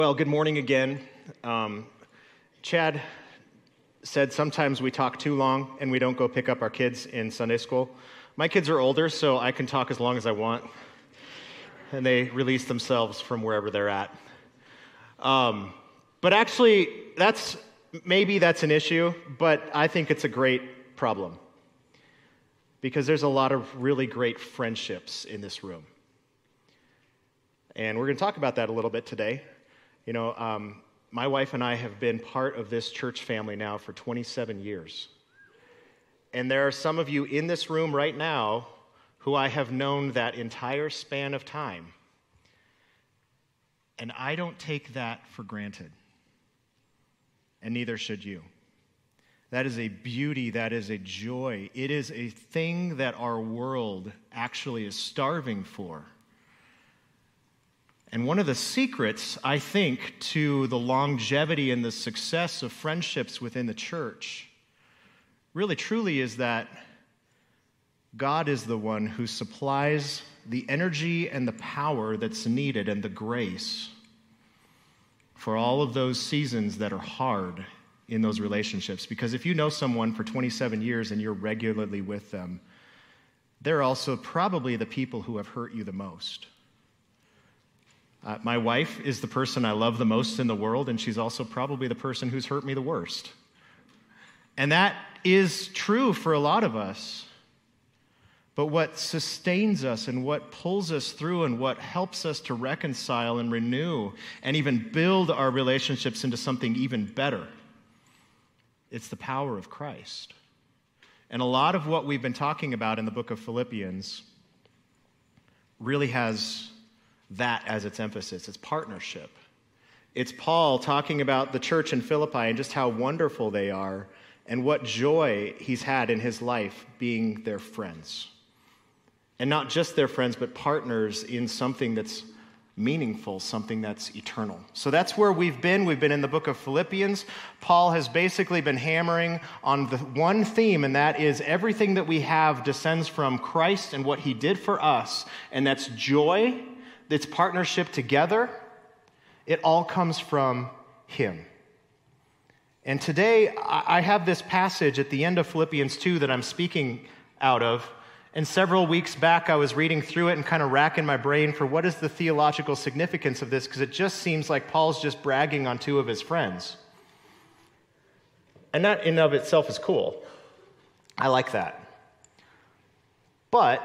Well, good morning again. Chad said sometimes we talk too long and we don't go pick up our kids in Sunday school. My kids are older, so I can talk as long as I want, and they release themselves from wherever they're at. But actually, that's an issue, but I think it's a great problem because there's a lot of really great friendships in this room. And we're going to talk about that a little bit today. You know, my wife and I have been part of this church family now for 27 years. And there are some of you in this room right now who I have known that entire span of time. And I don't take that for granted. And neither should you. That is a beauty, that is a joy. It is a thing that our world actually is starving for. And one of the secrets, I think, to the longevity and the success of friendships within the church really truly is that God is the one who supplies the energy and the power that's needed and the grace for all of those seasons that are hard in those relationships. Because if you know someone for 27 years and you're regularly with them, they're also probably the people who have hurt you the most. My wife is the person I love the most in the world, and she's also probably the person who's hurt me the worst. And that is true for a lot of us. But what sustains us and what pulls us through and what helps us to reconcile and renew and even build our relationships into something even better, it's the power of Christ. And a lot of what we've been talking about in the book of Philippians really has that as its emphasis. It's partnership. It's Paul talking about the church in Philippi and just how wonderful they are and what joy he's had in his life being their friends. And not just their friends, but partners in something that's meaningful, something that's eternal. So that's where we've been. We've been in the book of Philippians. Paul has basically been hammering on the one theme, and that is everything that we have descends from Christ and what he did for us, and that's joy. It's partnership together. It all comes from him. And today, I have this passage at the end of Philippians 2 that I'm speaking out of. And several weeks back, I was reading through it and kind of racking my brain for what is the theological significance of this, because it just seems like Paul's just bragging on two of his friends. And that in and of itself is cool. I like that. But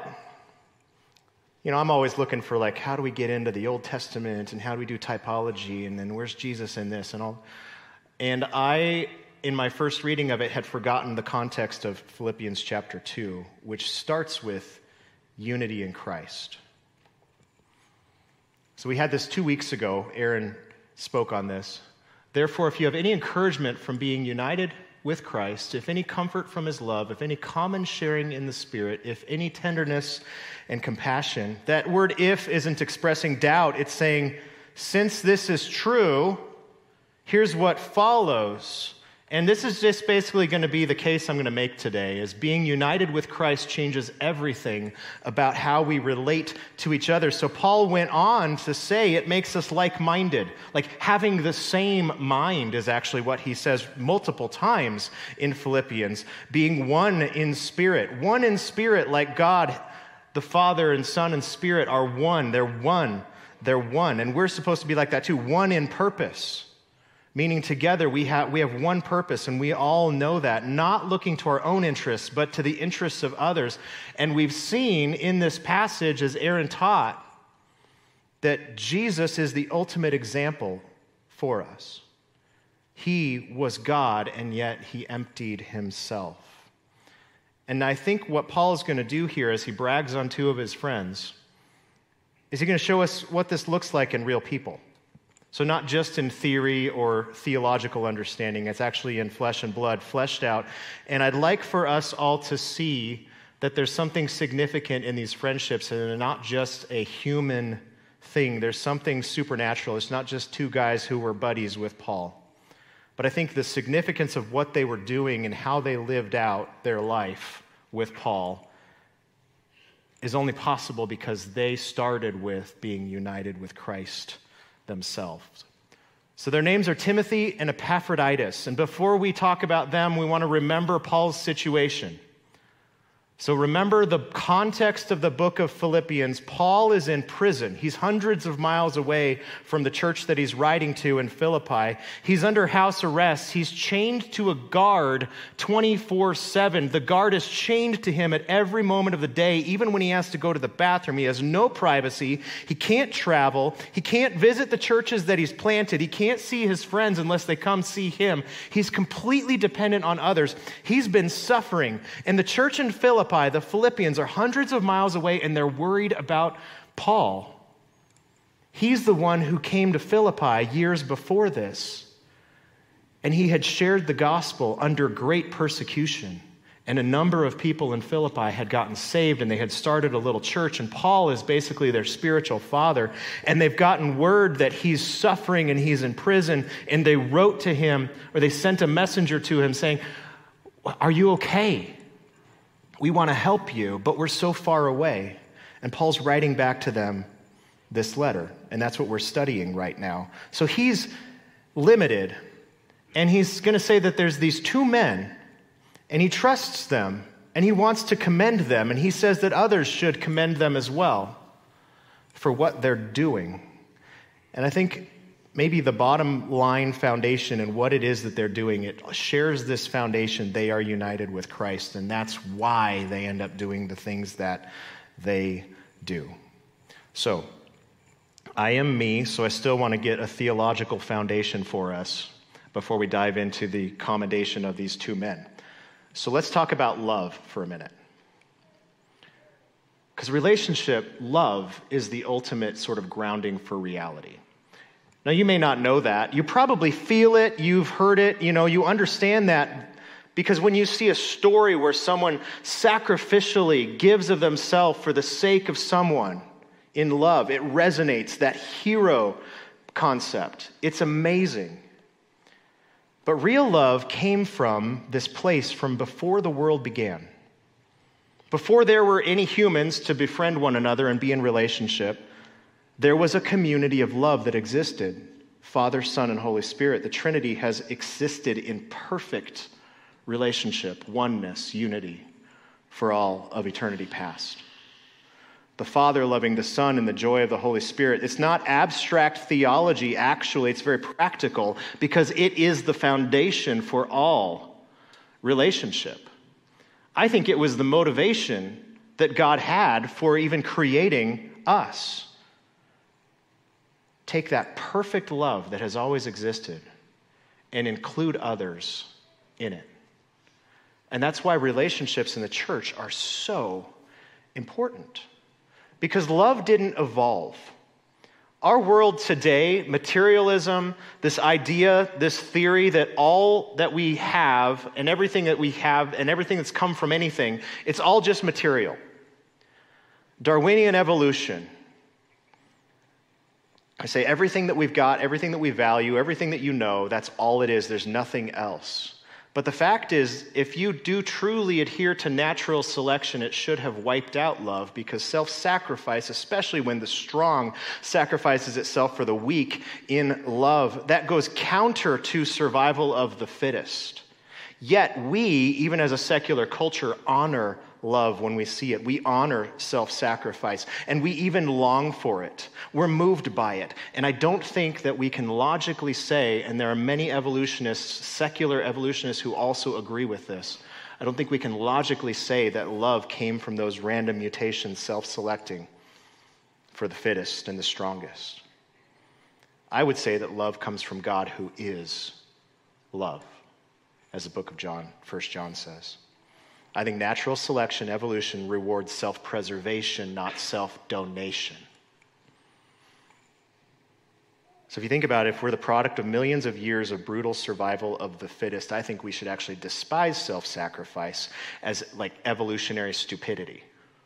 you know, I'm always looking for, like, how do we get into the Old Testament and how do we do typology and then where's Jesus in this and all. And I, in my first reading of it, had forgotten the context of Philippians chapter 2, which starts with unity in Christ. So we had this 2 weeks ago. Aaron spoke on this. Therefore, if you have any encouragement from being united with Christ, if any comfort from his love, if any common sharing in the Spirit, if any tenderness and compassion. That word if isn't expressing doubt. It's saying, since this is true, here's what follows. And this is just basically going to be the case I'm going to make today, is being united with Christ changes everything about how we relate to each other. So Paul went on to say it makes us like-minded. Like having the same mind is actually what he says multiple times in Philippians. Being one in spirit like God, the Father and Son and Spirit are one. They're one. They're one. And we're supposed to be like that too, one in purpose. Meaning together we have one purpose, and we all know that, not looking to our own interests, but to the interests of others. And we've seen in this passage, as Aaron taught, that Jesus is the ultimate example for us. He was God, and yet he emptied himself. And I think what Paul is going to do here as he brags on two of his friends is he's going to show us what this looks like in real people. So not just in theory or theological understanding, it's actually in flesh and blood, fleshed out. And I'd like for us all to see that there's something significant in these friendships, and they're not just a human thing. There's something supernatural. It's not just two guys who were buddies with Paul. But I think the significance of what they were doing and how they lived out their life with Paul is only possible because they started with being united with Christ themselves. So their names are Timothy and Epaphroditus. And before we talk about them, we want to remember Paul's situation. So remember the context of the book of Philippians. Paul is in prison. He's hundreds of miles away from the church that he's writing to in Philippi. He's under house arrest. He's chained to a guard 24/7. The guard is chained to him at every moment of the day, even when he has to go to the bathroom. He has no privacy. He can't travel. He can't visit the churches that he's planted. He can't see his friends unless they come see him. He's completely dependent on others. He's been suffering. And the church in Philippi, the Philippians, are hundreds of miles away, and they're worried about Paul. He's the one who came to Philippi years before this, and he had shared the gospel under great persecution, and a number of people in Philippi had gotten saved, and they had started a little church, and Paul is basically their spiritual father, and they've gotten word that he's suffering and he's in prison, and they wrote to him, or they sent a messenger to him saying, "Are you okay? We want to help you, but we're so far away." And Paul's writing back to them this letter, and that's what we're studying right now. So he's limited, and he's going to say that there's these two men, and he trusts them, and he wants to commend them, and he says that others should commend them as well for what they're doing. And I think maybe the bottom line foundation and what it is that they're doing, it shares this foundation. They are united with Christ, and that's why they end up doing the things that they do. So, I am me, so I still want to get a theological foundation for us before we dive into the commendation of these two men. So let's talk about love for a minute. Because relationship, love, is the ultimate sort of grounding for reality. Now, you may not know that. You probably feel it. You've heard it. You understand that because when you see a story where someone sacrificially gives of themselves for the sake of someone in love, it resonates, that hero concept. It's amazing. But real love came from this place from before the world began. Before there were any humans to befriend one another and be in relationship, there was a community of love that existed. Father, Son, and Holy Spirit. The Trinity has existed in perfect relationship, oneness, unity for all of eternity past. The Father loving the Son and the joy of the Holy Spirit. It's not abstract theology, actually. It's very practical because it is the foundation for all relationship. I think it was the motivation that God had for even creating us. Take that perfect love that has always existed and include others in it. And that's why relationships in the church are so important. Because love didn't evolve. Our world today, materialism, this idea, this theory that all that we have and everything that we have and everything that's come from anything, it's all just material. Darwinian evolution. I say everything that we've got, everything that we value, everything that you know, that's all it is. There's nothing else. But the fact is, if you do truly adhere to natural selection, it should have wiped out love because self-sacrifice, especially when the strong sacrifices itself for the weak in love, that goes counter to survival of the fittest. Yet we, even as a secular culture, honor love when we see it. We honor self-sacrifice, and we even long for it. We're moved by it. And I don't think that we can logically say, and there are many evolutionists, secular evolutionists who also agree with this, I don't think we can logically say that love came from those random mutations self-selecting for the fittest and the strongest. I would say that love comes from God who is love, as the book of John, 1 John says. I think natural selection, evolution, rewards self-preservation, not self-donation. So if you think about it, if we're the product of millions of years of brutal survival of the fittest, I think we should actually despise self-sacrifice as like evolutionary stupidity.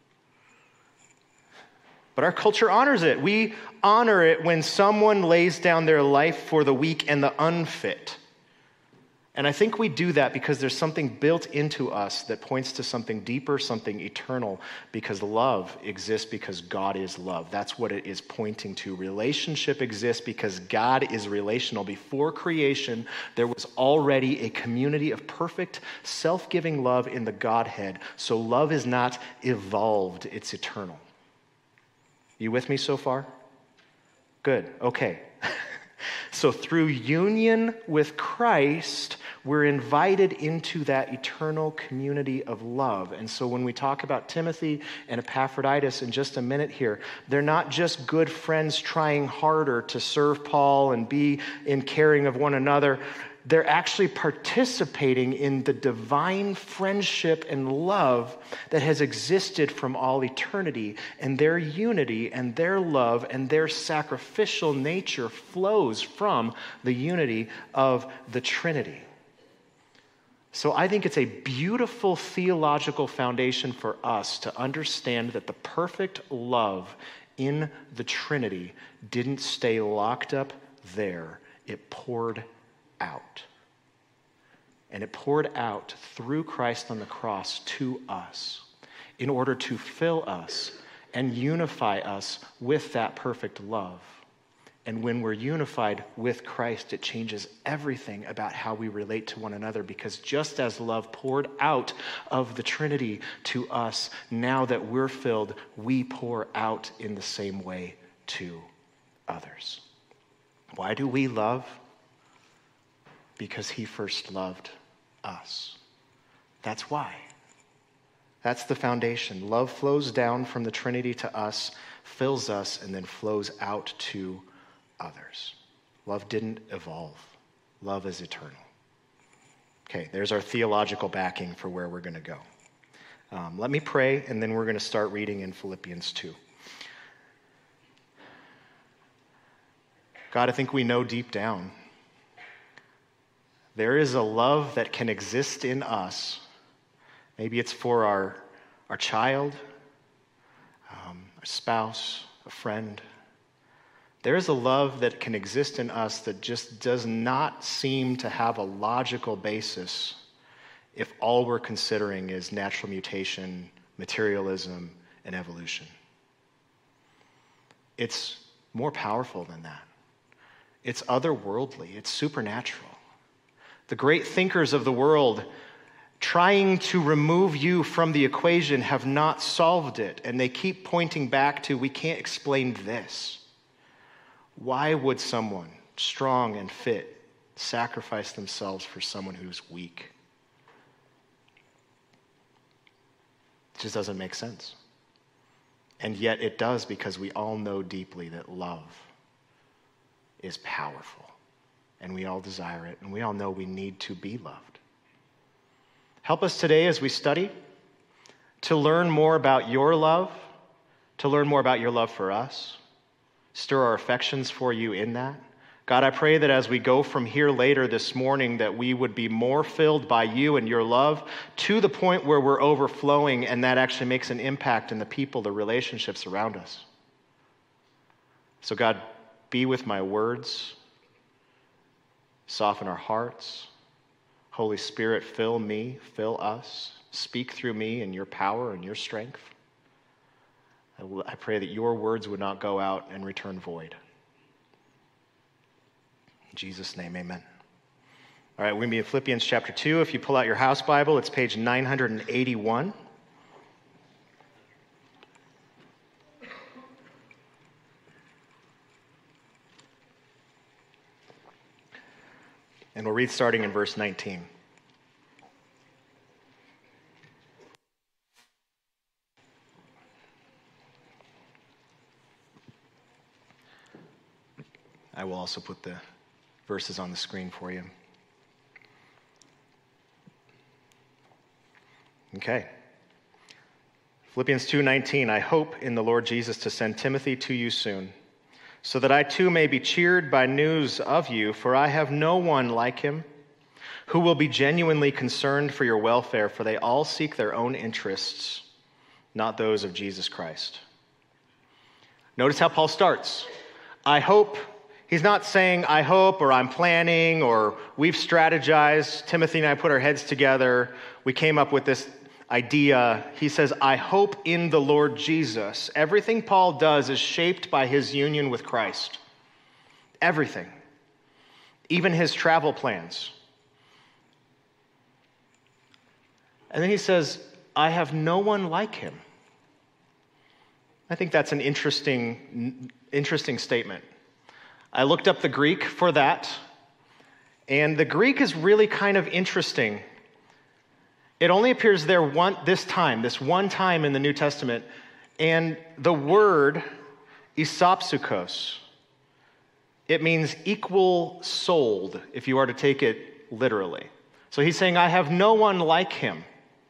But our culture honors it. We honor it when someone lays down their life for the weak and the unfit. And I think we do that because there's something built into us that points to something deeper, something eternal, because love exists because God is love. That's what it is pointing to. Relationship exists because God is relational. Before creation, there was already a community of perfect, self-giving love in the Godhead. So love is not evolved, it's eternal. You with me so far? Good, okay. So through union with Christ, we're invited into that eternal community of love. And so when we talk about Timothy and Epaphroditus in just a minute here, they're not just good friends trying harder to serve Paul and be in caring of one another. They're actually participating in the divine friendship and love that has existed from all eternity. And their unity and their love and their sacrificial nature flows from the unity of the Trinity. So I think it's a beautiful theological foundation for us to understand that the perfect love in the Trinity didn't stay locked up there. It poured out. And it poured out through Christ on the cross to us in order to fill us and unify us with that perfect love. And when we're unified with Christ, it changes everything about how we relate to one another, because just as love poured out of the Trinity to us, now that we're filled, we pour out in the same way to others. Why do we love? Because he first loved us. That's why. That's the foundation. Love flows down from the Trinity to us, fills us, and then flows out to others. Love didn't evolve. Love is eternal. Okay, there's our theological backing for where we're going to go. Let me pray, and then we're going to start reading in Philippians 2. God, I think we know deep down there is a love that can exist in us. Maybe it's for our child, our spouse, a friend. There is a love that can exist in us that just does not seem to have a logical basis if all we're considering is natural mutation, materialism, and evolution. It's more powerful than that. It's otherworldly. It's supernatural. The great thinkers of the world trying to remove you from the equation have not solved it, and they keep pointing back to, we can't explain this. Why would someone strong and fit sacrifice themselves for someone who's weak? It just doesn't make sense. And yet it does, because we all know deeply that love is powerful. And we all desire it, and we all know we need to be loved. Help us today as we study to learn more about your love, to learn more about your love for us. Stir our affections for you in that. God, I pray that as we go from here later this morning, that we would be more filled by you and your love to the point where we're overflowing, and that actually makes an impact in the people, the relationships around us. So God, be with my words. Soften our hearts. Holy Spirit, fill me, fill us. Speak through me in your power and your strength. I pray that your words would not go out and return void. In Jesus' name, amen. All right, we're going to be in Philippians chapter 2. If you pull out your house Bible, it's page 981. And we'll read starting in verse 19. I will also put the verses on the screen for you. Okay. Philippians 2:19, I hope in the Lord Jesus to send Timothy to you soon, so that I too may be cheered by news of you, for I have no one like him who will be genuinely concerned for your welfare, for they all seek their own interests, not those of Jesus Christ. Notice how Paul starts. I hope He's not saying, I hope, or I'm planning, or we've strategized. Timothy and I put our heads together. We came up with this idea. He says, I hope in the Lord Jesus. Everything Paul does is shaped by his union with Christ. Everything. Even his travel plans. And then he says, I have no one like him. I think that's an interesting statement. I looked up the Greek for that, and the Greek is really kind of interesting. It only appears there this one time in the New Testament, and the word isopsukos, it means equal-souled, if you are to take it literally. So he's saying, I have no one like him.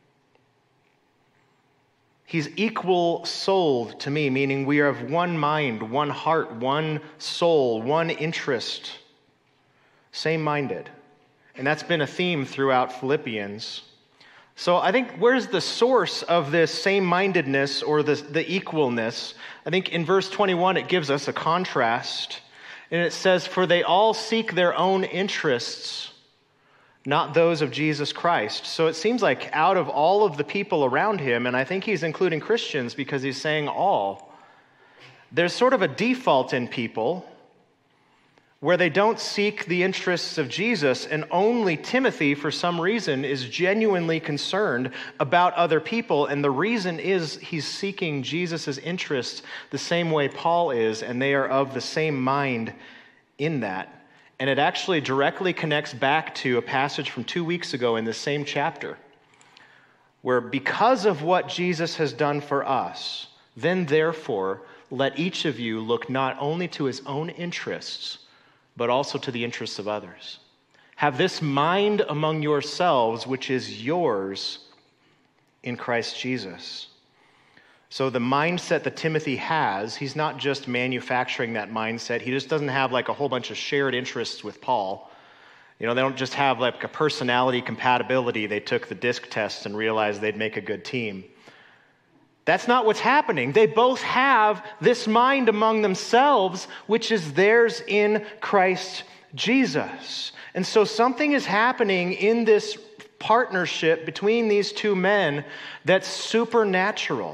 He's equal-souled to me, meaning we are of one mind, one heart, one soul, one interest, same-minded. And that's been a theme throughout Philippians. So I think where's the source of this same-mindedness or the equalness? I think in verse 21 it gives us a contrast. And it says, for they all seek their own interests, not those of Jesus Christ. So it seems like out of all of the people around him, and I think he's including Christians because he's saying all, there's sort of a default in people where they don't seek the interests of Jesus, and only Timothy, for some reason, is genuinely concerned about other people, and the reason is he's seeking Jesus' interests the same way Paul is, and they are of the same mind in that. And it actually directly connects back to a passage from 2 weeks ago in the same chapter, where because of what Jesus has done for us, then therefore let each of you look not only to his own interests, but also to the interests of others. Have this mind among yourselves, which is yours in Christ Jesus. So the mindset that Timothy has, he's not just manufacturing that mindset. He just doesn't have like a whole bunch of shared interests with Paul. You know, they don't just have like a personality compatibility. They took the DISC test and realized they'd make a good team. That's not what's happening. They both have this mind among themselves, which is theirs in Christ Jesus. And so something is happening in this partnership between these two men that's supernatural.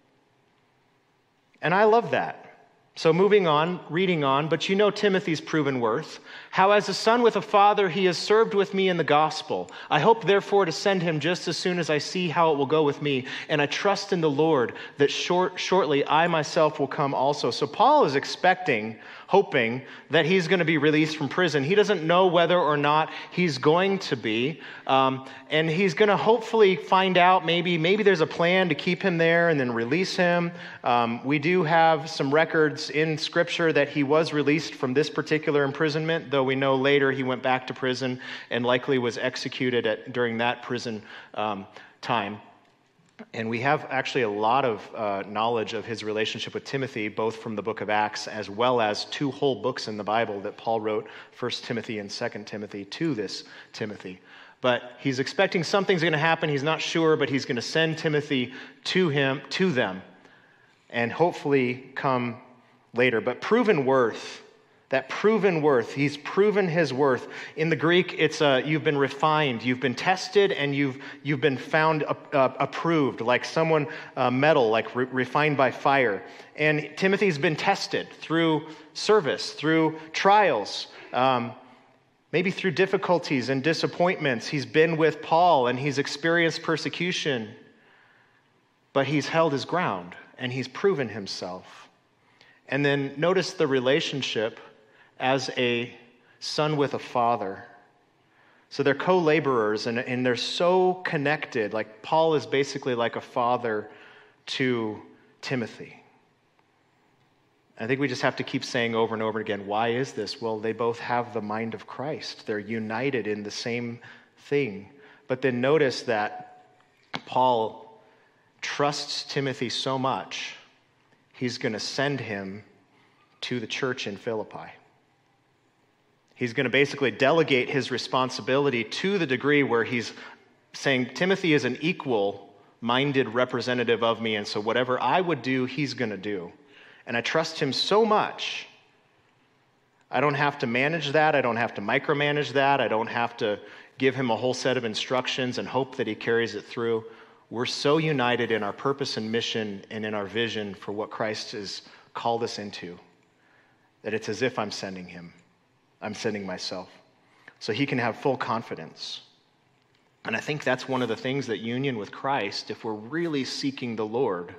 And I love that. So moving on, reading on, but you know Timothy's proven worth. How as a son with a father he has served with me in the gospel. I hope therefore to send him just as soon as I see how it will go with me. And I trust in the Lord that shortly I myself will come also. So Paul is hoping that he's going to be released from prison. He doesn't know whether or not he's going to be. And he's going to hopefully find out maybe there's a plan to keep him there and then release him. We do have some records in Scripture that he was released from this particular imprisonment, though we know later he went back to prison and likely was executed during that prison time. And we have actually a lot of knowledge of his relationship with Timothy, both from the book of Acts as well as 2 whole books in the Bible that Paul wrote, 1 Timothy and 2 Timothy, to this Timothy. But he's expecting something's going to happen. He's not sure, but he's going to send Timothy to them, and hopefully come later. But proven worth, he's proven his worth. In the Greek, it's you've been refined, you've been tested, and you've been found approved, like someone metal, like refined by fire. And Timothy's been tested through service, through trials, maybe through difficulties and disappointments. He's been with Paul, and he's experienced persecution, but he's held his ground, and he's proven himself. And then notice the relationship as a son with a father. So they're co-laborers, and they're so connected. Like Paul is basically like a father to Timothy. I think we just have to keep saying over and over again, why is this? Well, they both have the mind of Christ. They're united in the same thing. But then notice that Paul trusts Timothy so much, he's going to send him to the church in Philippi. He's going to basically delegate his responsibility to the degree where he's saying, Timothy is an equal-minded representative of me, and so whatever I would do, he's going to do. And I trust him so much I don't have to manage that. I don't have to micromanage that. I don't have to give him a whole set of instructions and hope that he carries it through. We're so united in our purpose and mission and in our vision for what Christ has called us into that it's as if I'm sending him. I'm sending myself. So he can have full confidence. And I think that's one of the things that union with Christ, if we're really seeking the Lord,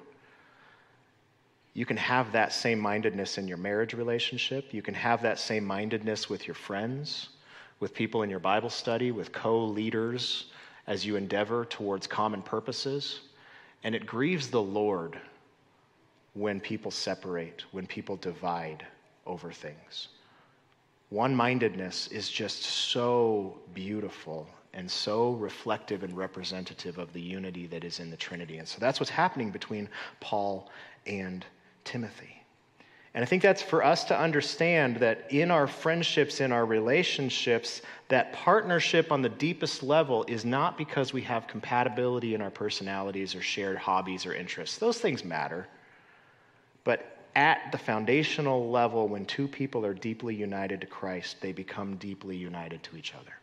you can have that same mindedness in your marriage relationship. You can have that same mindedness with your friends, with people in your Bible study, with co-leaders as you endeavor towards common purposes. And it grieves the Lord when people separate, when people divide over things. One-mindedness is just so beautiful and so reflective and representative of the unity that is in the Trinity. And so that's what's happening between Paul and Timothy. And I think that's for us to understand that in our friendships, in our relationships, that partnership on the deepest level is not because we have compatibility in our personalities or shared hobbies or interests. Those things matter. But at the foundational level, when two people are deeply united to Christ, they become deeply united to each other.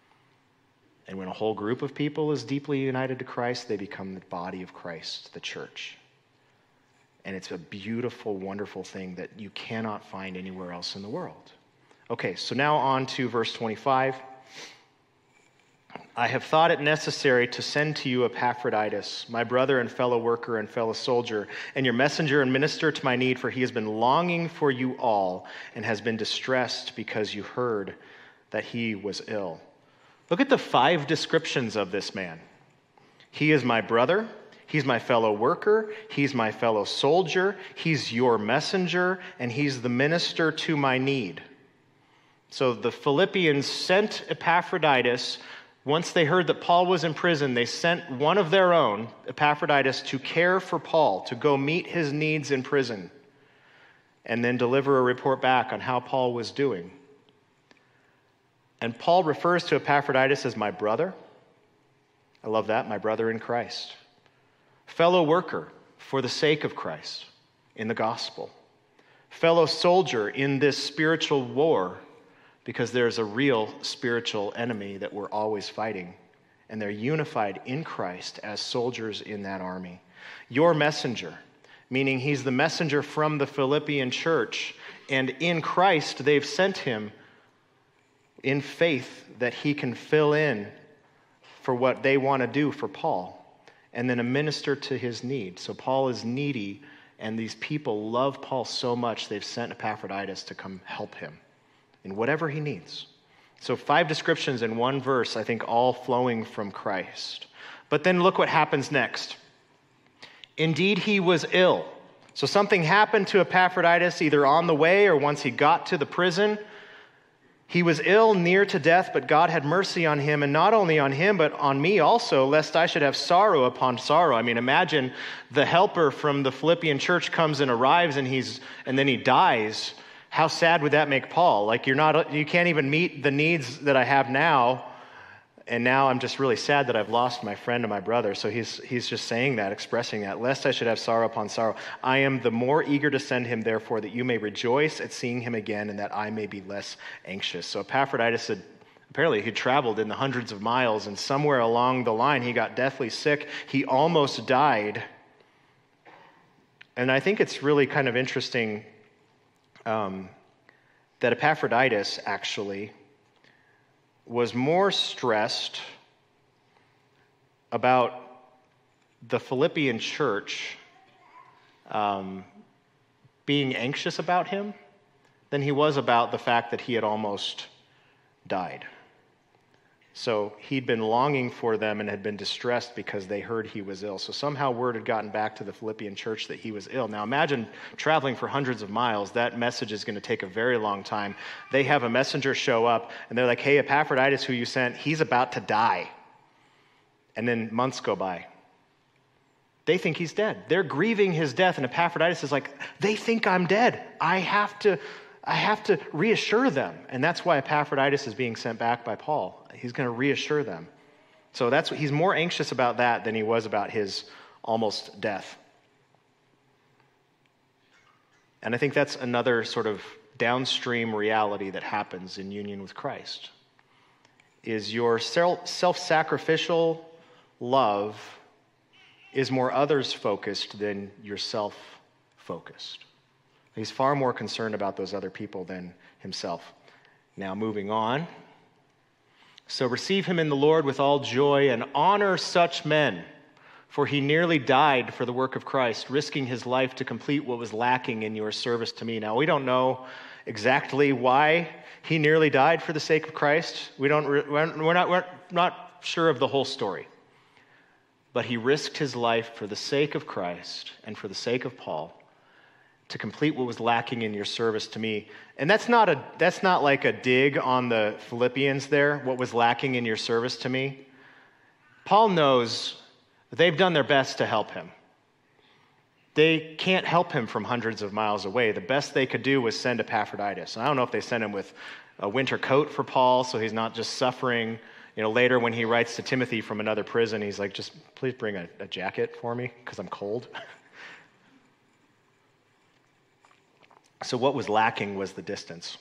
And when a whole group of people is deeply united to Christ, they become the body of Christ, the church. And it's a beautiful, wonderful thing that you cannot find anywhere else in the world. Okay, so now on to verse 25. I have thought it necessary to send to you Epaphroditus, my brother and fellow worker and fellow soldier, and your messenger and minister to my need, for he has been longing for you all and has been distressed because you heard that he was ill. Look at the 5 descriptions of this man. He is my brother. He's my fellow worker. He's my fellow soldier. He's your messenger. And he's the minister to my need. So the Philippians sent Epaphroditus. Once they heard that Paul was in prison, they sent one of their own, Epaphroditus, to care for Paul, to go meet his needs in prison, and then deliver a report back on how Paul was doing. And Paul refers to Epaphroditus as my brother. I love that, my brother in Christ. Fellow worker for the sake of Christ in the gospel. Fellow soldier in this spiritual war, because there's a real spiritual enemy that we're always fighting. And they're unified in Christ as soldiers in that army. Your messenger, meaning he's the messenger from the Philippian church. And in Christ, they've sent him in faith that he can fill in for what they want to do for Paul. And then a minister to his need. So Paul is needy, and these people love Paul so much, they've sent Epaphroditus to come help him in whatever he needs. So 5 descriptions in one verse, I think all flowing from Christ. But then look what happens next. Indeed, he was ill. So something happened to Epaphroditus either on the way or once he got to the prison. He was ill, near to death, but God had mercy on him, and not only on him, but on me also, lest I should have sorrow upon sorrow. I mean, imagine the helper from the Philippian church comes and arrives, and then he dies. How sad would that make Paul? Like, you can't even meet the needs that I have now, and now I'm just really sad that I've lost my friend and my brother. So he's just saying that, expressing that, lest I should have sorrow upon sorrow. I am the more eager to send him, therefore, that you may rejoice at seeing him again, and that I may be less anxious. So Epaphroditus apparently he traveled in the hundreds of miles, and somewhere along the line he got deathly sick. He almost died. And I think it's really kind of interesting that Epaphroditus actually was more stressed about the Philippian church being anxious about him than he was about the fact that he had almost died. So he'd been longing for them and had been distressed because they heard he was ill. So somehow word had gotten back to the Philippian church that he was ill. Now imagine traveling for hundreds of miles. That message is going to take a very long time. They have a messenger show up, and they're like, hey, Epaphroditus, who you sent, he's about to die. And then months go by. They think he's dead. They're grieving his death, and Epaphroditus is like, they think I'm dead. I have to reassure them. And that's why Epaphroditus is being sent back by Paul. He's going to reassure them. So he's more anxious about that than he was about his almost death. And I think that's another sort of downstream reality that happens in union with Christ. Is your self-sacrificial love is more others-focused than yourself-focused. He's far more concerned about those other people than himself. Now, moving on. So receive him in the Lord with all joy and honor such men, for he nearly died for the work of Christ, risking his life to complete what was lacking in your service to me. Now, we don't know exactly why he nearly died for the sake of Christ. We're not sure of the whole story. But he risked his life for the sake of Christ and for the sake of Paul to complete what was lacking in your service to me. And that's not like a dig on the Philippians there, what was lacking in your service to me. Paul knows they've done their best to help him. They can't help him from hundreds of miles away. The best they could do was send Epaphroditus. And I don't know if they sent him with a winter coat for Paul so he's not just suffering. Later when he writes to Timothy from another prison, he's like, just please bring a jacket for me because I'm cold. So what was lacking was the distance.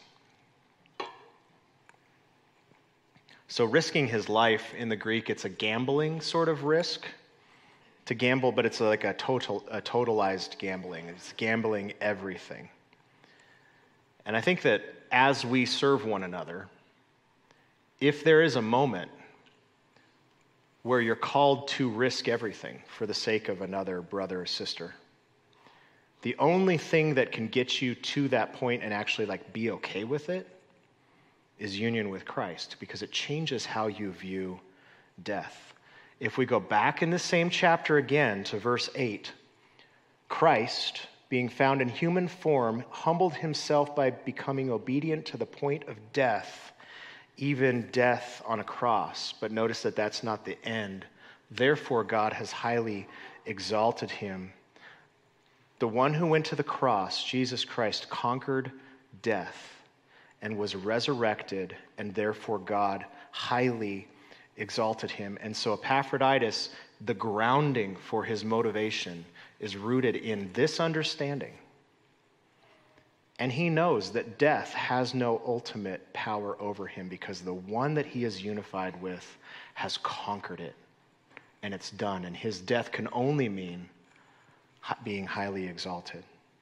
So risking his life in the Greek, it's a gambling sort of risk. To gamble, but it's like a totalized gambling. It's gambling everything. And I think that as we serve one another, if there is a moment where you're called to risk everything for the sake of another brother or sister, the only thing that can get you to that point and actually be okay with it is union with Christ, because it changes how you view death. If we go back in the same chapter again to verse 8, Christ, being found in human form, humbled himself by becoming obedient to the point of death, even death on a cross. But notice that that's not the end. Therefore, God has highly exalted him. The one who went to the cross, Jesus Christ, conquered death and was resurrected, and therefore God highly exalted him. And so Epaphroditus, the grounding for his motivation is rooted in this understanding. And he knows that death has no ultimate power over him because the one that he is unified with has conquered it. And it's done. And his death can only mean being highly exalted.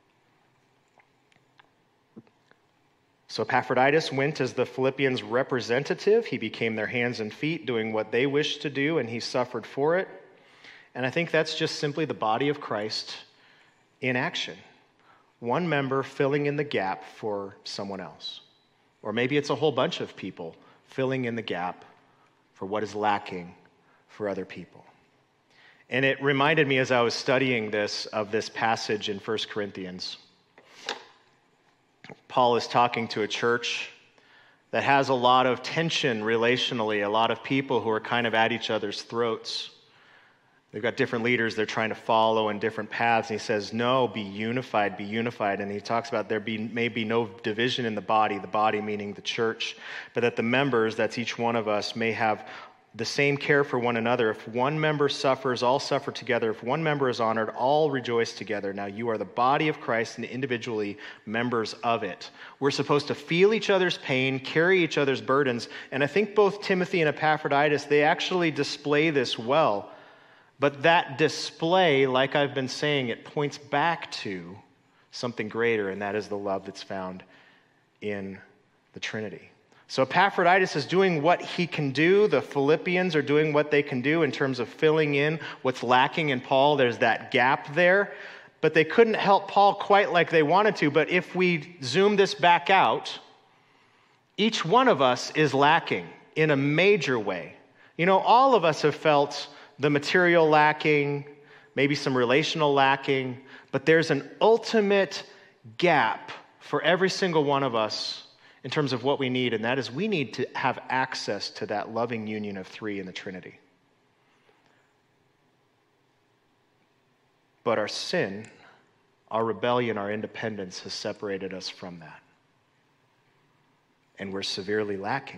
So Epaphroditus went as the Philippians' representative. He became their hands and feet, doing what they wished to do, and he suffered for it. And I think that's just simply the body of Christ in action. One member filling in the gap for someone else. Or maybe it's a whole bunch of people filling in the gap for what is lacking for other people. And it reminded me as I was studying this of this passage in 1 Corinthians. Paul is talking to a church that has a lot of tension relationally, a lot of people who are kind of at each other's throats. They've got different leaders they're trying to follow in different paths. And he says, no, be unified, be unified. And he talks about may be no division in the body meaning the church, but that the members, that's each one of us, may have the same care for one another. If one member suffers, all suffer together. If one member is honored, all rejoice together. Now you are the body of Christ and individually members of it. We're supposed to feel each other's pain, carry each other's burdens. And I think both Timothy and Epaphroditus, they actually display this well. But that display, like I've been saying, it points back to something greater, and that is the love that's found in the Trinity. So Epaphroditus is doing what he can do. The Philippians are doing what they can do in terms of filling in what's lacking in Paul. There's that gap there. But they couldn't help Paul quite like they wanted to. But if we zoom this back out, each one of us is lacking in a major way. All of us have felt the material lacking, maybe some relational lacking, but there's an ultimate gap for every single one of us in terms of what we need, and that is we need to have access to that loving union of three in the Trinity. But our sin, our rebellion, our independence has separated us from that. And we're severely lacking.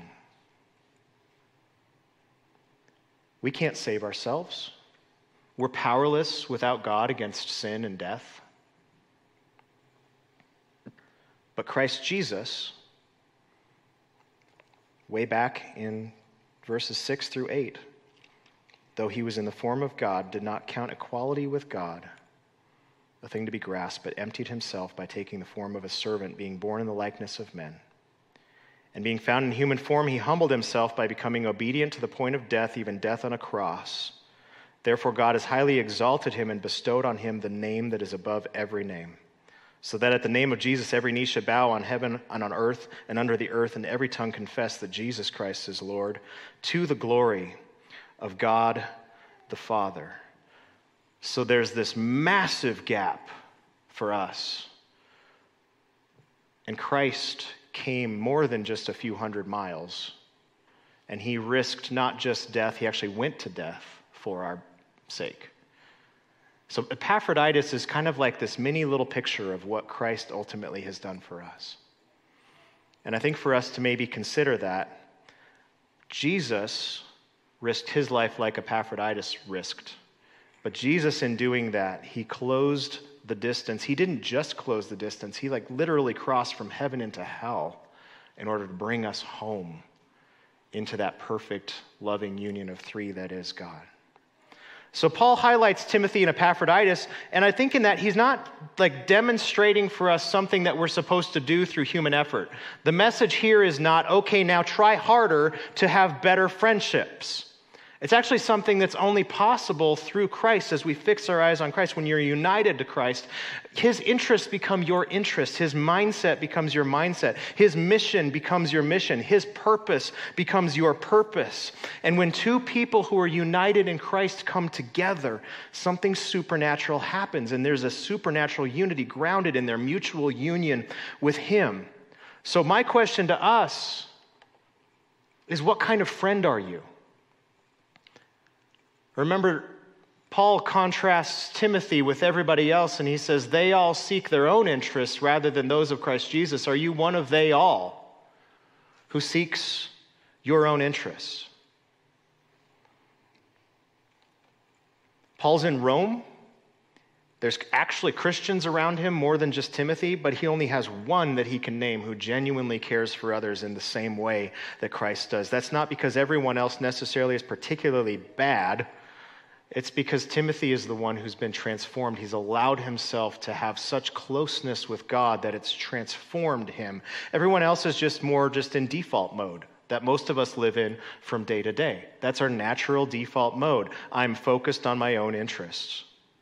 We can't save ourselves. We're powerless without God against sin and death. But Christ Jesus, way back in verses 6 through 8, though he was in the form of God, did not count equality with God a thing to be grasped, but emptied himself by taking the form of a servant, being born in the likeness of men. And being found in human form, he humbled himself by becoming obedient to the point of death, even death on a cross. Therefore God has highly exalted him and bestowed on him the name that is above every name, so that at the name of Jesus every knee should bow on heaven and on earth and under the earth, and every tongue confess that Jesus Christ is Lord, to the glory of God the Father. So there's this massive gap for us. And Christ came more than just a few hundred miles. And he risked not just death, he actually went to death for our sake. So Epaphroditus is kind of like this mini little picture of what Christ ultimately has done for us. And I think for us to maybe consider that, Jesus risked his life like Epaphroditus risked. But Jesus, in doing that, he closed the distance. He didn't just close the distance. He literally crossed from heaven into hell in order to bring us home into that perfect, loving union of three that is God. So Paul highlights Timothy and Epaphroditus, and I think in that he's not demonstrating for us something that we're supposed to do through human effort. The message here is not, okay, now try harder to have better friendships. It's actually something that's only possible through Christ as we fix our eyes on Christ. When you're united to Christ, his interests become your interests. His mindset becomes your mindset. His mission becomes your mission. His purpose becomes your purpose. And when two people who are united in Christ come together, something supernatural happens. And there's a supernatural unity grounded in their mutual union with him. So my question to us is, what kind of friend are you? Remember, Paul contrasts Timothy with everybody else, and he says they all seek their own interests rather than those of Christ Jesus. Are you one of they all who seeks your own interests? Paul's in Rome. There's actually Christians around him more than just Timothy, but he only has one that he can name who genuinely cares for others in the same way that Christ does. That's not because everyone else necessarily is particularly bad. It's because Timothy is the one who's been transformed. He's allowed himself to have such closeness with God that it's transformed him. Everyone else is just in default mode that most of us live in from day to day. That's our natural default mode. I'm focused on my own interests.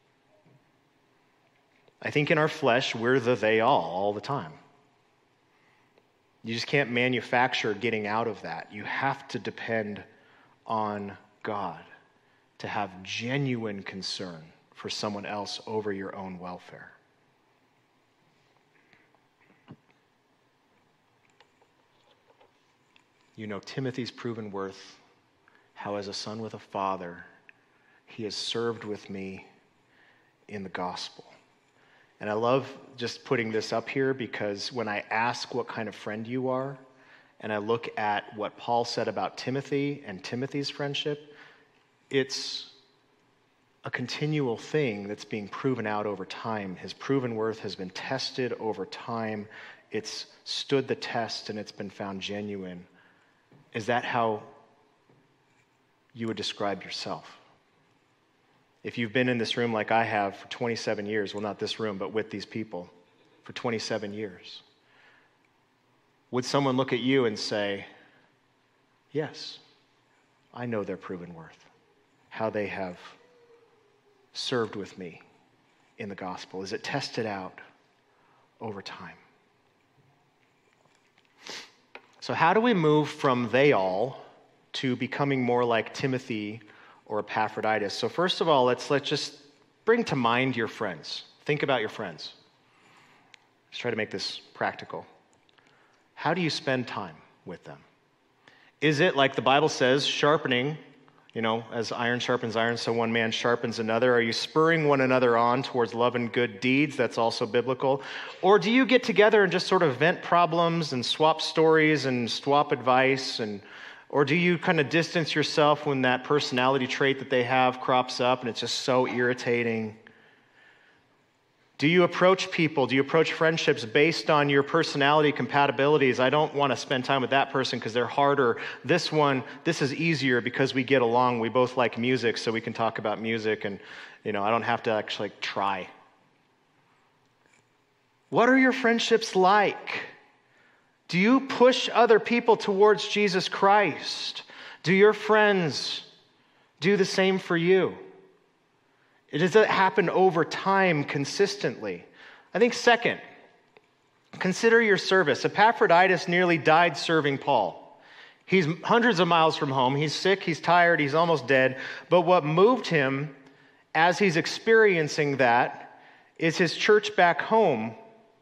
I think in our flesh, we're the they all the time. You just can't manufacture getting out of that. You have to depend on God to have genuine concern for someone else over your own welfare. You know Timothy's proven worth, how as a son with a father, he has served with me in the gospel. And I love just putting this up here because when I ask what kind of friend you are, and I look at what Paul said about Timothy and Timothy's friendship, it's a continual thing that's being proven out over time. His proven worth has been tested over time. It's stood the test and it's been found genuine. Is that how you would describe yourself? If you've been in this room like I have for 27 years, well, not this room, but with these people for 27 years, would someone look at you and say, yes, I know their proven worth, how they have served with me in the gospel? Is it tested out over time? So how do we move from they all to becoming more like Timothy or Epaphroditus? So first of all, let's just bring to mind your friends. Think about your friends. Let's try to make this practical. How do you spend time with them? Is it, like the Bible says, sharpening, as iron sharpens iron, so one man sharpens another? Are you spurring one another on towards love and good deeds? That's also biblical. Or do you get together and just sort of vent problems and swap stories and swap advice? Or do you kind of distance yourself when that personality trait that they have crops up and it's just so irritating? Do you approach people? Do you approach friendships based on your personality compatibilities? I don't want to spend time with that person because they're harder. This is easier because we get along. We both like music, so we can talk about music, and I don't have to actually try. What are your friendships like? Do you push other people towards Jesus Christ? Do your friends do the same for you? Does it happen over time consistently? I think second, consider your service. Epaphroditus nearly died serving Paul. He's hundreds of miles from home. He's sick, he's tired, he's almost dead. But what moved him as he's experiencing that is his church back home.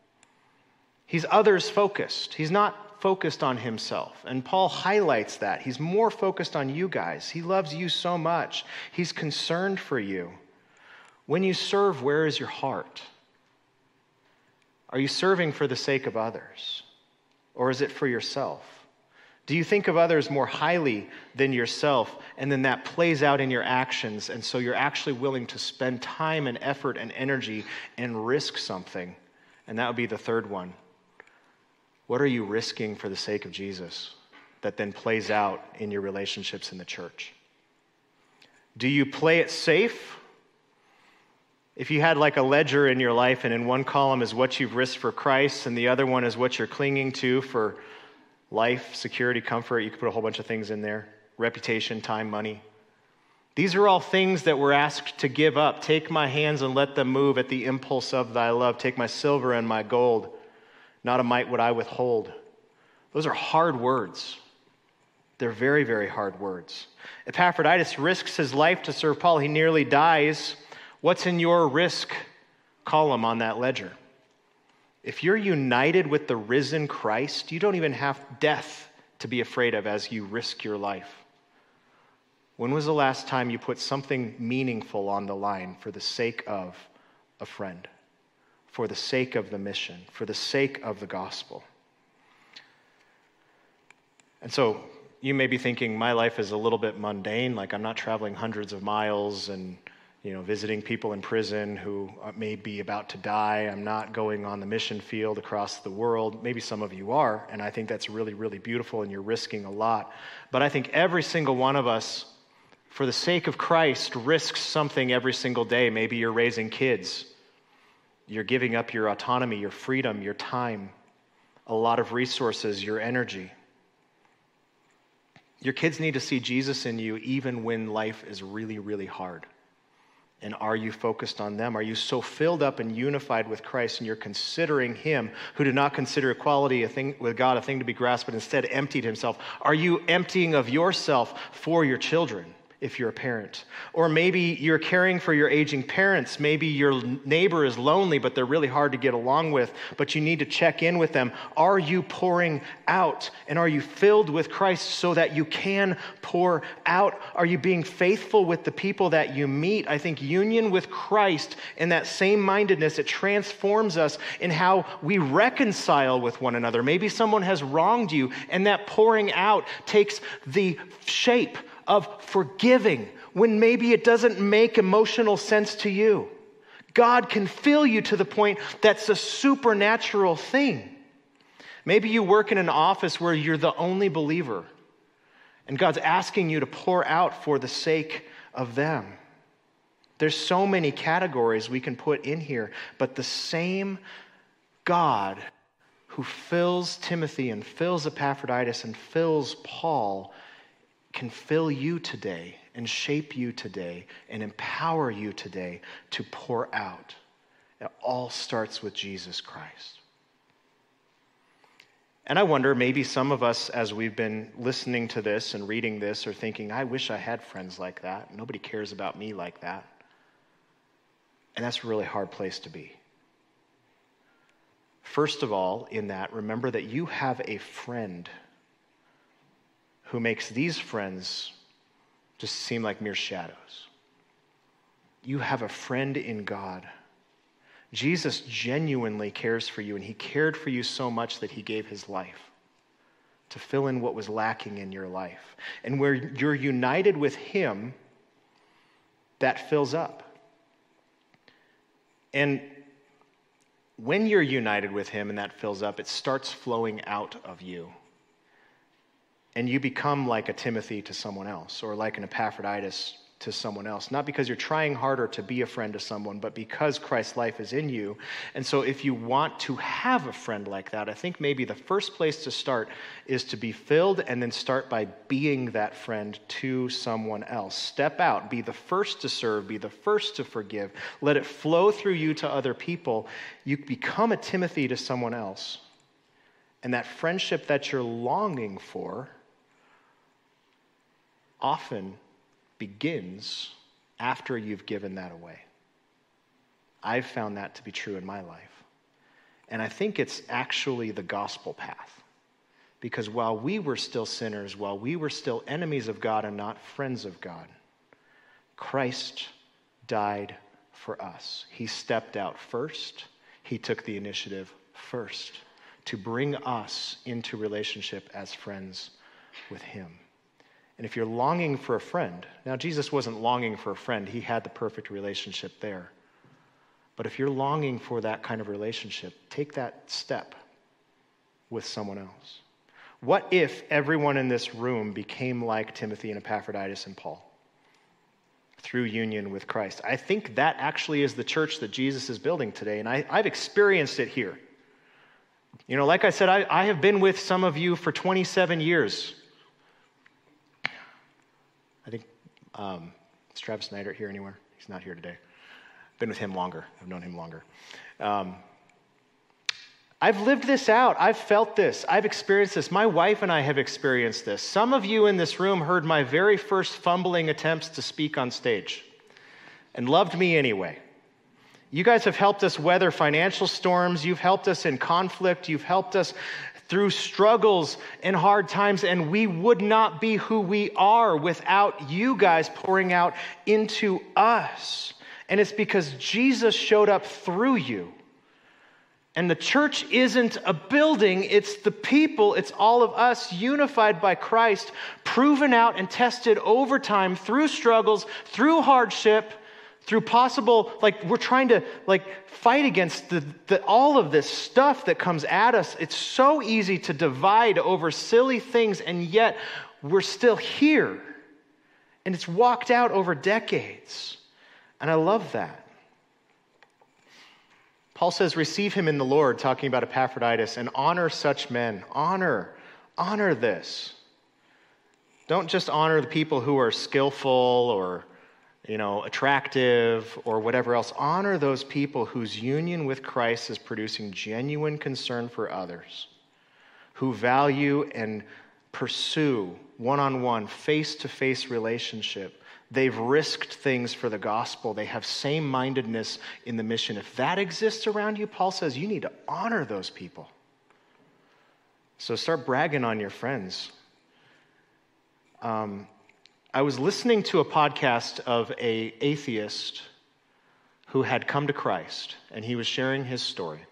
He's others focused. He's not focused on himself. And Paul highlights that. He's more focused on you guys. He loves you so much. He's concerned for you. When you serve, where is your heart? Are you serving for the sake of others? Or is it for yourself? Do you think of others more highly than yourself, and then that plays out in your actions, and so you're actually willing to spend time and effort and energy and risk something? And that would be the third one. What are you risking for the sake of Jesus that then plays out in your relationships in the church? Do you play it safe? If you had like a ledger in your life, and in one column is what you've risked for Christ, and the other one is what you're clinging to for life, security, comfort, you could put a whole bunch of things in there. Reputation, time, money. These are all things that we're asked to give up. Take my hands and let them move at the impulse of thy love. Take my silver and my gold. Not a mite would I withhold. Those are hard words. They're very, very hard words. Epaphroditus risks his life to serve Paul. He nearly dies. What's in your risk column on that ledger? If you're united with the risen Christ, you don't even have death to be afraid of as you risk your life. When was the last time you put something meaningful on the line for the sake of a friend? For the sake of the mission, for the sake of the gospel. And so you may be thinking, my life is a little bit mundane, like I'm not traveling hundreds of miles and visiting people in prison who may be about to die. I'm not going on the mission field across the world. Maybe some of you are, and I think that's really, really beautiful, and you're risking a lot. But I think every single one of us, for the sake of Christ, risks something every single day. Maybe you're raising kids. You're giving up your autonomy, your freedom, your time, a lot of resources, your energy. Your kids need to see Jesus in you even when life is really, really hard. And are you focused on them? Are you so filled up and unified with Christ, and you're considering him who did not consider equality with God a thing to be grasped, but instead emptied himself? Are you emptying of yourself for your children? If you're a parent. Or maybe you're caring for your aging parents. Maybe your neighbor is lonely, but they're really hard to get along with, but you need to check in with them. Are you pouring out? And are you filled with Christ so that you can pour out? Are you being faithful with the people that you meet? I think union with Christ and that same mindedness, it transforms us in how we reconcile with one another. Maybe someone has wronged you, and that pouring out takes the shape of forgiving when maybe it doesn't make emotional sense to you. God can fill you to the point that's a supernatural thing. Maybe you work in an office where you're the only believer, and God's asking you to pour out for the sake of them. There's so many categories we can put in here, but the same God who fills Timothy and fills Epaphroditus and fills Paul can fill you today and shape you today and empower you today to pour out. It all starts with Jesus Christ. And I wonder, maybe some of us, as we've been listening to this and reading this, are thinking, I wish I had friends like that. Nobody cares about me like that. And that's a really hard place to be. First of all, in that, remember that you have a friend who makes these friends just seem like mere shadows. You have a friend in God. Jesus genuinely cares for you, and he cared for you so much that he gave his life to fill in what was lacking in your life. And where you're united with him, that fills up. And when you're united with him and that fills up, it starts flowing out of you. And you become like a Timothy to someone else, or like an Epaphroditus to someone else. Not because you're trying harder to be a friend to someone, but because Christ's life is in you. And so if you want to have a friend like that, I think maybe the first place to start is to be filled, and then start by being that friend to someone else. Step out, be the first to serve, be the first to forgive. Let it flow through you to other people. You become a Timothy to someone else. And that friendship that you're longing for often begins after you've given that away. I've found that to be true in my life. And I think it's actually the gospel path. Because while we were still sinners, while we were still enemies of God and not friends of God, Christ died for us. He stepped out first. He took the initiative first to bring us into relationship as friends with him. And if you're longing for a friend, now Jesus wasn't longing for a friend, he had the perfect relationship there. But if you're longing for that kind of relationship, take that step with someone else. What if everyone in this room became like Timothy and Epaphroditus and Paul through union with Christ? I think that actually is the church that Jesus is building today, and I've experienced it here. You know, like I said, I have been with some of you for 27 years. I think, is Travis Snyder here anywhere? He's not here today. Been with him longer. I've known him longer. I've lived this out. I've felt this. I've experienced this. My wife and I have experienced this. Some of you in this room heard my very first fumbling attempts to speak on stage and loved me anyway. You guys have helped us weather financial storms. You've helped us in conflict. You've helped us through struggles and hard times, and we would not be who we are without you guys pouring out into us. And it's because Jesus showed up through you. And the church isn't a building, it's the people, it's all of us unified by Christ, proven out and tested over time through struggles, through hardship, through possible, we're trying to fight against all of this stuff that comes at us. It's so easy to divide over silly things, and yet we're still here. And it's walked out over decades. And I love that. Paul says, receive him in the Lord, talking about Epaphroditus, and honor such men. Honor this. Don't just honor the people who are skillful or attractive or whatever else. Honor those people whose union with Christ is producing genuine concern for others, who value and pursue one-on-one, face-to-face relationship. They've risked things for the gospel. They have same-mindedness in the mission. If that exists around you, Paul says you need to honor those people. So start bragging on your friends. I was listening to a podcast of an atheist who had come to Christ, and he was sharing his story.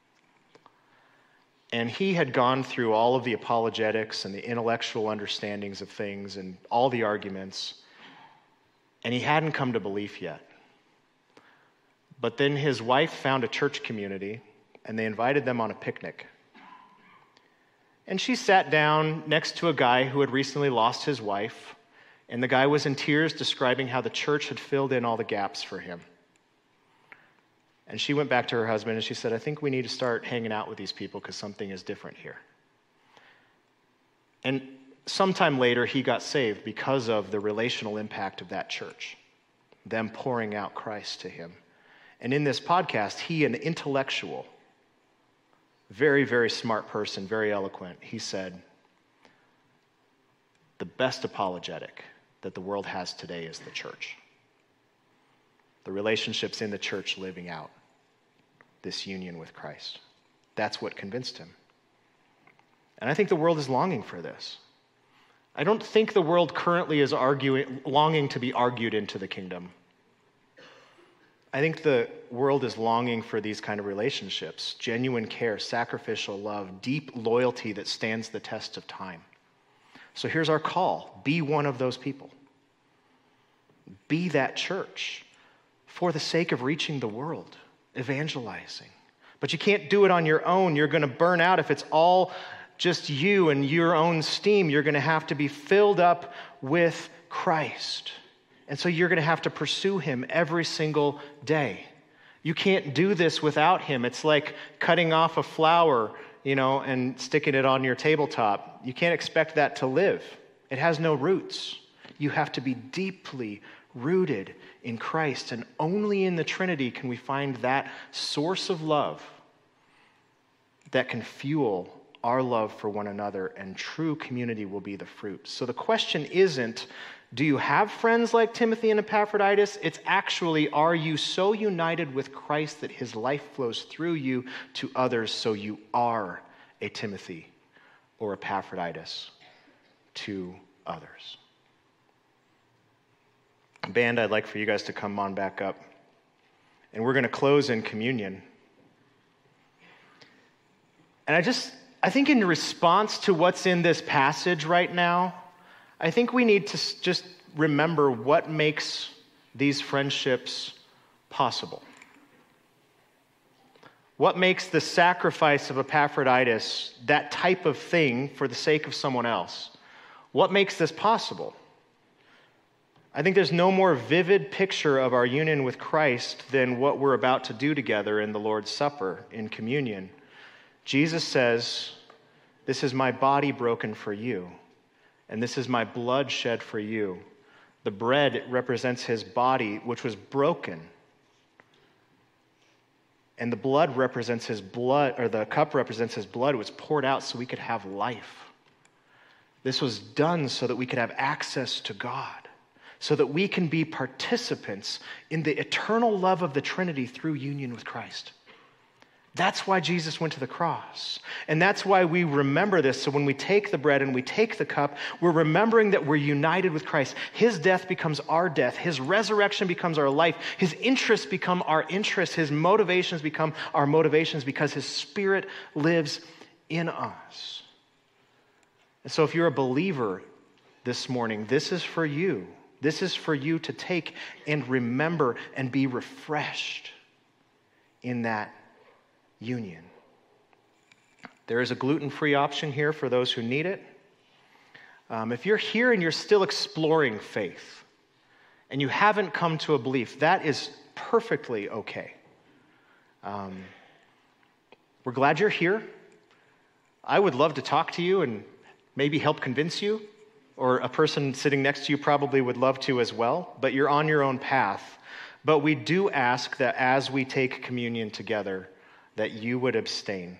And he had gone through all of the apologetics and the intellectual understandings of things and all the arguments, and he hadn't come to belief yet. But then his wife found a church community, and they invited them on a picnic. And she sat down next to a guy who had recently lost his wife, and the guy was in tears describing how the church had filled in all the gaps for him. And she went back to her husband and she said, I think we need to start hanging out with these people because something is different here. And sometime later, he got saved because of the relational impact of that church, them pouring out Christ to him. And in this podcast, he, an intellectual, very, very smart person, very eloquent, he said, the best apologetic that the world has today is the church. The relationships in the church living out this union with Christ. That's what convinced him. And I think the world is longing for this. I don't think the world currently is longing to be argued into the kingdom. I think the world is longing for these kind of relationships, genuine care, sacrificial love, deep loyalty that stands the test of time. So here's our call. Be one of those people. Be that church for the sake of reaching the world, evangelizing, But you can't do it on your own. You're going to burn out if it's all just you and your own steam. You're going to have to be filled up with Christ. And so you're going to have to pursue him every single day. You can't do this without him. It's like cutting off a flower, and sticking it on your tabletop. You can't expect that to live. It has no roots. You have to be deeply rooted in Christ, and only in the Trinity can we find that source of love that can fuel our love for one another, and true community will be the fruit. So the question isn't, do you have friends like Timothy and Epaphroditus? It's actually, are you so united with Christ that his life flows through you to others, so you are a Timothy or Epaphroditus to others? Band, I'd like for you guys to come on back up. And we're going to close in communion. And I think in response to what's in this passage right now, I think we need to just remember what makes these friendships possible. What makes the sacrifice of Epaphroditus that type of thing for the sake of someone else? What makes this possible? I think there's no more vivid picture of our union with Christ than what we're about to do together in the Lord's Supper, in communion. Jesus says, "This is my body broken for you, and this is my blood shed for you." The bread represents his body, which was broken. And the blood represents his blood, or the cup represents his blood. It was poured out so we could have life. This was done so that we could have access to God, so that we can be participants in the eternal love of the Trinity through union with Christ. That's why Jesus went to the cross. And that's why we remember this. So when we take the bread and we take the cup, we're remembering that we're united with Christ. His death becomes our death. His resurrection becomes our life. His interests become our interests. His motivations become our motivations because his Spirit lives in us. And so if you're a believer this morning, this is for you. This is for you to take and remember and be refreshed in that union. There is a gluten-free option here for those who need it. If you're here and you're still exploring faith and you haven't come to a belief, that is perfectly okay. We're glad you're here. I would love to talk to you and maybe help convince you, or a person sitting next to you probably would love to as well, but you're on your own path. But we do ask that as we take communion together, that you would abstain.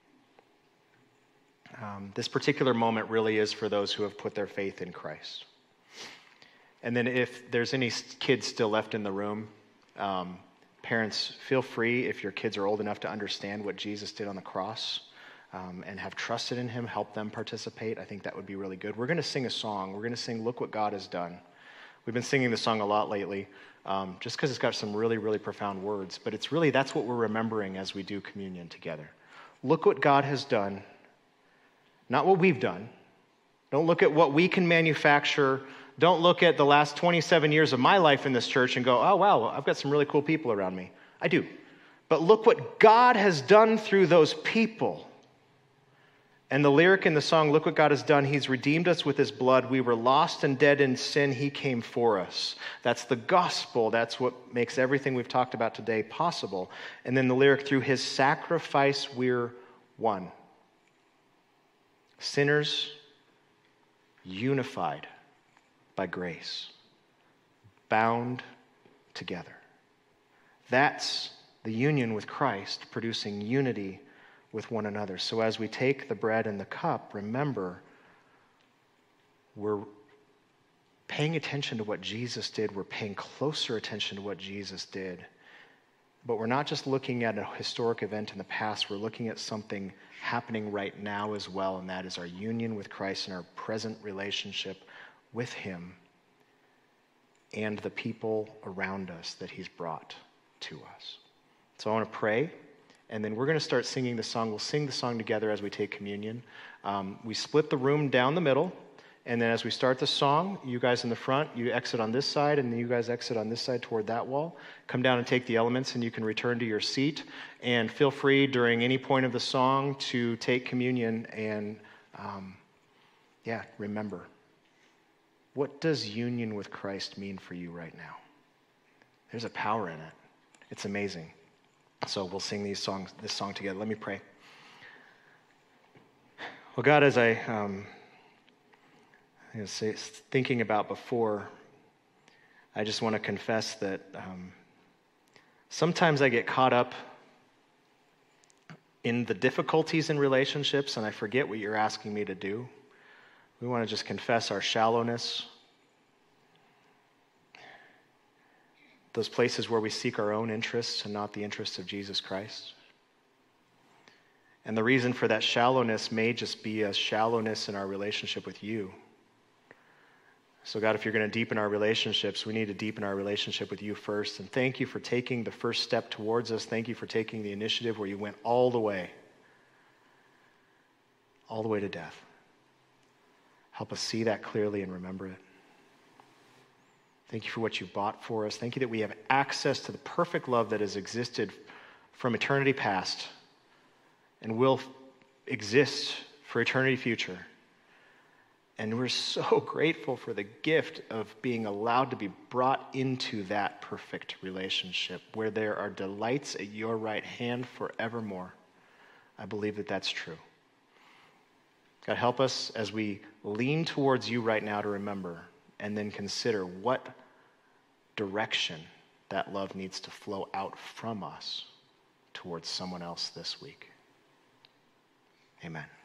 This particular moment really is for those who have put their faith in Christ. And then if there's any kids still left in the room, parents, feel free, if your kids are old enough to understand what Jesus did on the cross and have trusted in him, help them participate. I think that would be really good. We're going to sing a song. We're going to sing "Look What God Has Done." We've been singing the song a lot lately, just because it's got some really, really profound words. But it's really, that's what we're remembering as we do communion together. Look what God has done, not what we've done. Don't look at what we can manufacture. Don't look at the last 27 years of my life in this church and go, "Oh, wow, I've got some really cool people around me." I do. But look what God has done through those people. And the lyric in the song, "Look what God has done. He's redeemed us with his blood. We were lost and dead in sin. He came for us." That's the gospel. That's what makes everything we've talked about today possible. And then the lyric, "Through his sacrifice, we're one." Sinners unified by grace, bound together. That's the union with Christ, producing unity with one another. So as we take the bread and the cup, remember, we're paying attention to what Jesus did. We're paying closer attention to what Jesus did. But we're not just looking at a historic event in the past. We're looking at something happening right now as well, and that is our union with Christ and our present relationship with him and the people around us that he's brought to us. So I want to pray. And then we're going to start singing the song. We'll sing the song together as we take communion. We split the room down the middle. And then as we start the song, you guys in the front, you exit on this side, and then you guys exit on this side toward that wall. Come down and take the elements, and you can return to your seat. And feel free during any point of the song to take communion and, remember. What does union with Christ mean for you right now? There's a power in it. It's amazing. So we'll sing this song together. Let me pray. Well, God, as I thinking about before, I just want to confess that sometimes I get caught up in the difficulties in relationships and I forget what you're asking me to do. We want to just confess our shallowness, those places where we seek our own interests and not the interests of Jesus Christ. And the reason for that shallowness may just be a shallowness in our relationship with you. So God, if you're going to deepen our relationships, we need to deepen our relationship with you first. And thank you for taking the first step towards us. Thank you for taking the initiative where you went all the way to death. Help us see that clearly and remember it. Thank you for what you bought for us. Thank you that we have access to the perfect love that has existed from eternity past and will exist for eternity future. And we're so grateful for the gift of being allowed to be brought into that perfect relationship where there are delights at your right hand forevermore. I believe that that's true. God, help us as we lean towards you right now to remember and then consider what direction that love needs to flow out from us towards someone else this week. Amen.